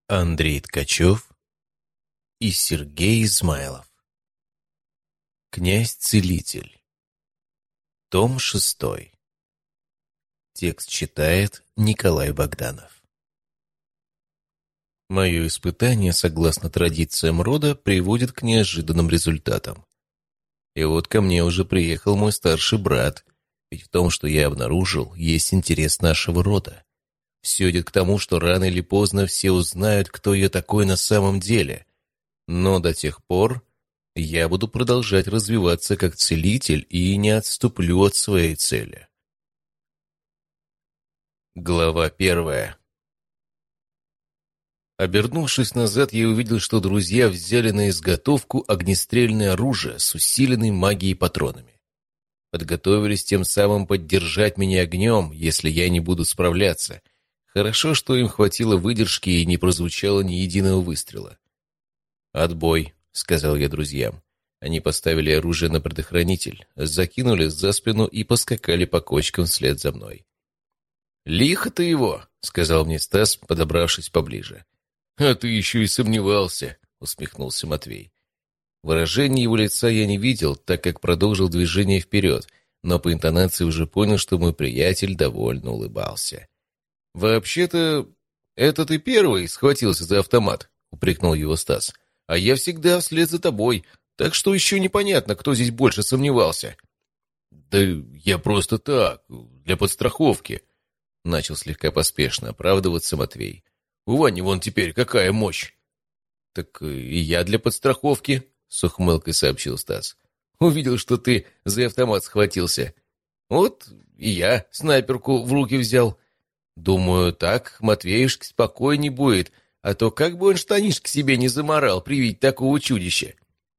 Андрей Ткачев и Сергей Измайлов. Князь-целитель. Том 6. Текст читает Николай Богданов. Мое испытание, согласно традициям рода, приводит к неожиданным результатам. И вот ко мне уже приехал мой старший брат, ведь в том, что я обнаружил, есть интерес нашего рода. Все идет к тому, что рано или поздно все узнают, кто я такой на самом деле. Но до тех пор я буду продолжать развиваться как целитель и не отступлю от своей цели. Глава 1. Обернувшись назад, я увидел, что друзья взяли на изготовку огнестрельное оружие с усиленной магией патронами. Подготовились тем самым поддержать меня огнем, если я не буду справляться. Хорошо, что им хватило выдержки и не прозвучало ни единого выстрела. «Отбой», — сказал я друзьям. Они поставили оружие на предохранитель, закинули за спину и поскакали по кочкам вслед за мной. «Лихо ты его», — сказал мне Стас, подобравшись поближе. «А ты еще и сомневался», — усмехнулся Матвей. Выражение его лица я не видел, так как продолжил движение вперед, но по интонации уже понял, что мой приятель довольно улыбался. «Вообще-то, это ты первый схватился за автомат», — упрекнул его Стас. «А я всегда вслед за тобой, так что еще непонятно, кто здесь больше сомневался». «Да я просто так, для подстраховки», — начал слегка поспешно оправдываться Матвей. «У Вани вон теперь какая мощь!» «Так и я для подстраховки», — с ухмылкой сообщил Стас. «Увидел, что ты за автомат схватился. Вот и я снайперку в руки взял. Думаю, так Матвеюшке спокойней будет, а то как бы он штанишки себе не заморал при виде такого чудища».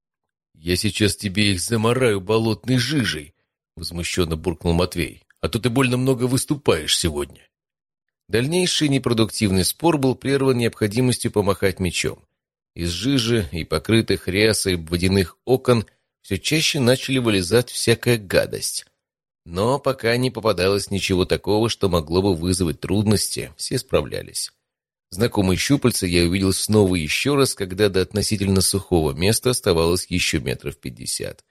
«Я сейчас тебе их замораю болотной жижей», — возмущенно буркнул Матвей. «А то ты больно много выступаешь сегодня». Дальнейший непродуктивный спор был прерван необходимостью помахать мечом. Из жижи и покрытых рясой водяных окон все чаще начали вылезать всякая гадость. Но пока не попадалось ничего такого, что могло бы вызвать трудности, все справлялись. Знакомые щупальца я увидел снова еще раз, когда до относительно сухого места оставалось еще 50 метров.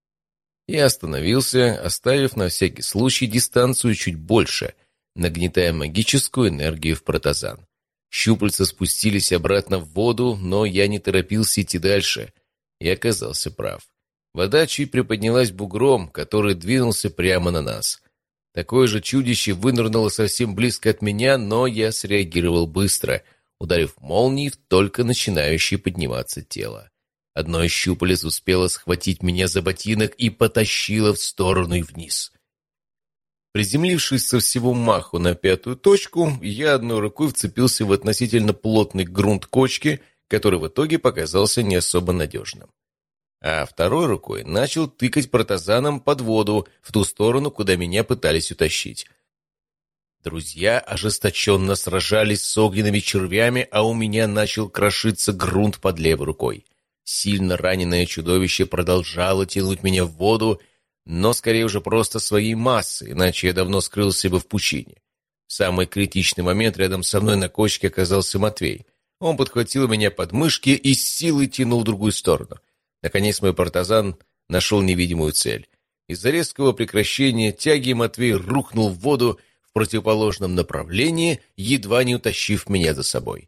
Я остановился, оставив на всякий случай дистанцию чуть больше, нагнетая магическую энергию в протазан. Щупальца спустились обратно в воду, но я не торопился идти дальше, и оказался прав. Вода чуть приподнялась бугром, который двинулся прямо на нас. Такое же чудище вынырнуло совсем близко от меня, но я среагировал быстро, ударив молнией в только начинающее подниматься тело. Одно из щупалец успело схватить меня за ботинок и потащило в сторону и вниз. Приземлившись со всего маху на 5-ю точку, я одной рукой вцепился в относительно плотный грунт кочки, который в итоге показался не особо надежным. А второй рукой начал тыкать протазаном под воду в ту сторону, куда меня пытались утащить. Друзья ожесточенно сражались с огненными червями, а у меня начал крошиться грунт под левой рукой. Сильно раненое чудовище продолжало тянуть меня в воду, но скорее уже просто своей массой, иначе я давно скрылся бы в пучине. В самый критичный момент рядом со мной на кочке оказался Матвей. Он подхватил меня под мышки и с силой тянул в другую сторону. Наконец мой партизан нашел невидимую цель. Из-за резкого прекращения тяги Матвей рухнул в воду в противоположном направлении, едва не утащив меня за собой.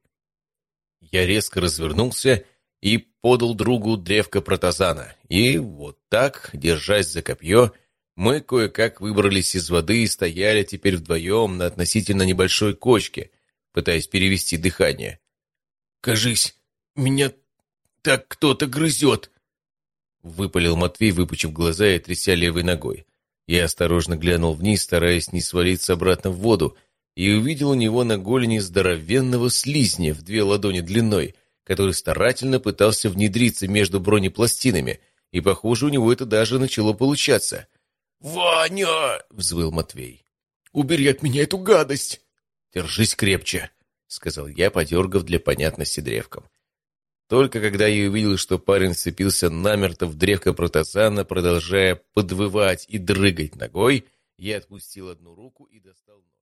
Я резко развернулся и подал другу древко протазана. И вот так, держась за копье, мы кое-как выбрались из воды и стояли теперь вдвоем на относительно небольшой кочке, пытаясь перевести дыхание. «Кажись, меня так кто-то грызет!» — выпалил Матвей, выпучив глаза и тряся левой ногой. Я осторожно глянул вниз, стараясь не свалиться обратно в воду, и увидел у него на голени здоровенного слизня в 2 ладони длиной, который старательно пытался внедриться между бронепластинами, и, похоже, у него это даже начало получаться. «Ваня!» — взвыл Матвей. «Убери от меня эту гадость!» «Держись крепче!» — сказал я, подергав для понятности древком. Только когда я увидел, что парень вцепился намертво в древко протазана, продолжая подвывать и дрыгать ногой, я отпустил одну руку и достал...